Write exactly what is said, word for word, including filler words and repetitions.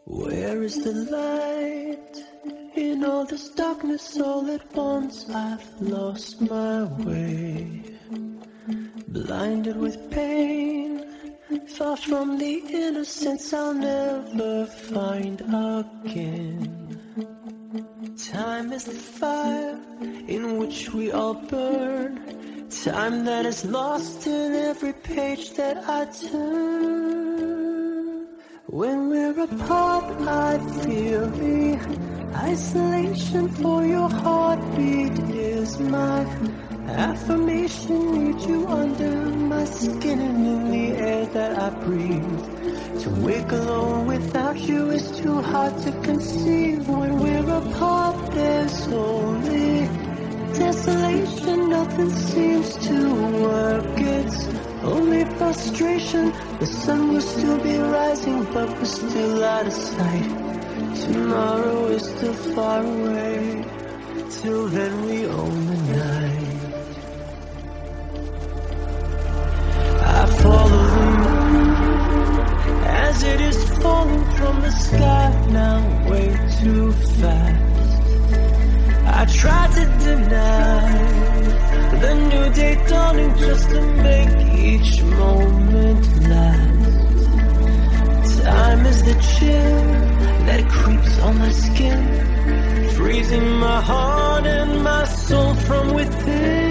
Where is the light? In all this darkness all at once I've lost my way. Blinded with pain, far from the innocence I'll never find again. Time is the fire in which we all burn, time that is lost in every page that I turn. When we're apart I feel the isolation, for your heartbeat is my affirmation. Need you under my skin and in the air that I breathe. To wake alone without you is too hard to conceive. When we're apart there's only desolation, nothing seems to work, it's only frustration. The sun will still be rising but we're still out of sight. Tomorrow is still far away, till then we own the night. I follow the moon as it is falling from the sky, now way too fast. I try to deny the new day dawning just to make each moment last. Time is the chill that creeps on my skin, freezing my heart and my soul from within.